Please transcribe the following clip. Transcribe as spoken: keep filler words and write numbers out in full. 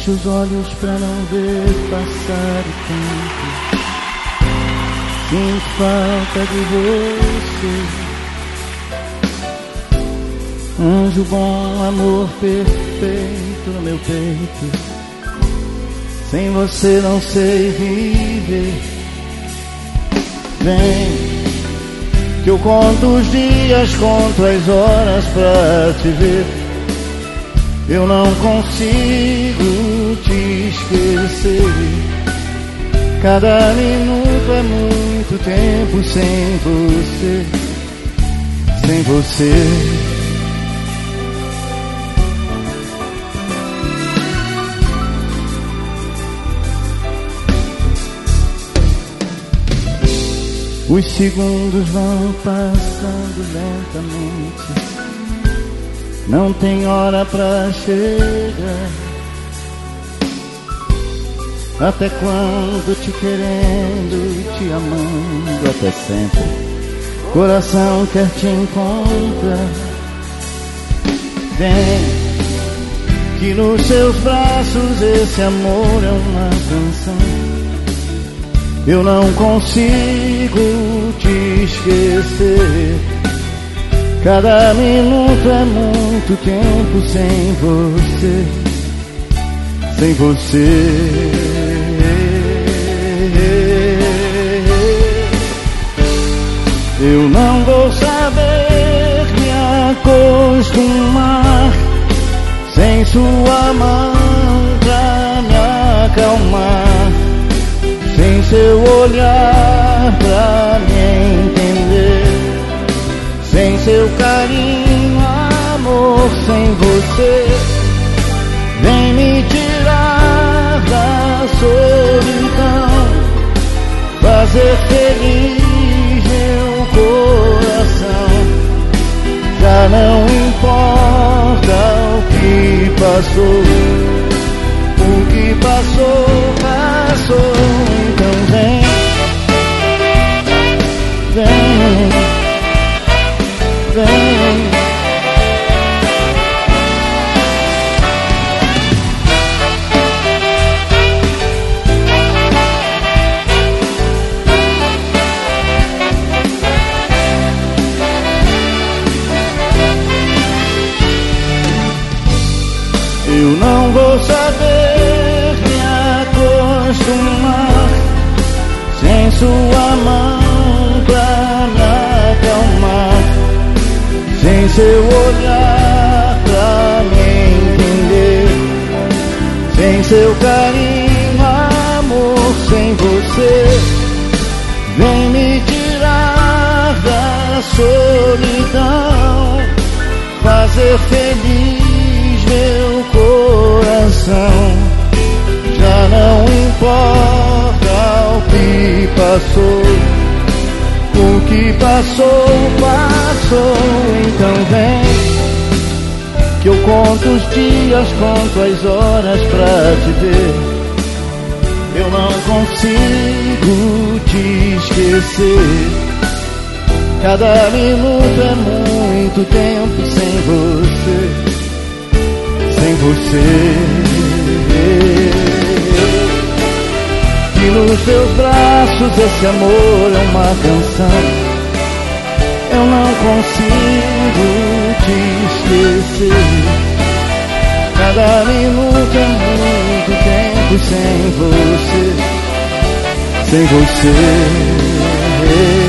Fecho os olhos pra não ver passar o tempo. Sinto falta de você. Anjo bom, amor perfeito no meu peito. Sem você não sei viver. Vem, que eu conto os dias, conto as horas pra te ver. Eu não consigo te esquecer. Cada minuto é muito tempo sem você. Sem você. Os segundos vão passando lentamente. Não tem hora pra chegar. Até quando te querendo, te amando, até sempre. Coração quer te encontrar. Vem, que nos seus braços esse amor é uma canção. Eu não consigo te esquecer. Cada minuto é muito tempo sem você. Sem você. Eu não vou saber me acostumar sem sua mão pra me acalmar, sem seu olhar pra me entender, sem seu carinho, amor, sem você. Vem me tirar da solidão, fazer feliz meu coração. Já não importa o que passou, o que passou, passou. Então vem, vem, vem. Eu não vou saber me acostumar sem sua mão pra me acalmar, sem seu olhar pra me entender, sem seu carinho, amor, sem você. Vem me tirar da solidão, fazer feliz meu coração. Já não importa o que passou, o que passou, passou. Então vem, que eu conto os dias, conto as horas pra te ver. Eu não consigo te esquecer. Cada minuto é muito tempo sem você. Sem você. Que nos teus braços esse amor é uma canção. Eu não consigo te esquecer. Cada minuto é muito tempo sem você. Sem você.